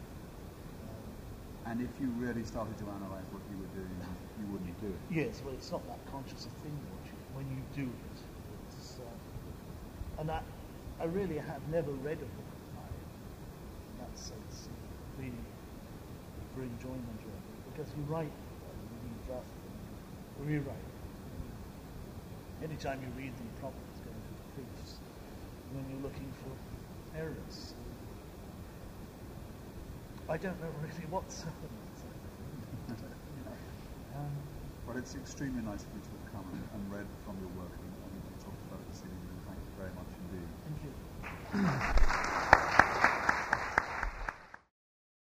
Um, and if you really started to analyse what you were doing, you wouldn't do it. yes, well, it's not that conscious a thing what you, when you do it. It's, uh, and I, I really have never read a book of mine in that sense, really for enjoyment of it, because you write, uh, you redraft them, rewrite. Anytime you read them properly, it's going to be proofs. When you're looking for errors, I don't know really what's happened. um, But it's extremely nice of you to have come and, and read from your work and, and talked about it this evening. Thank you very much indeed. thank you.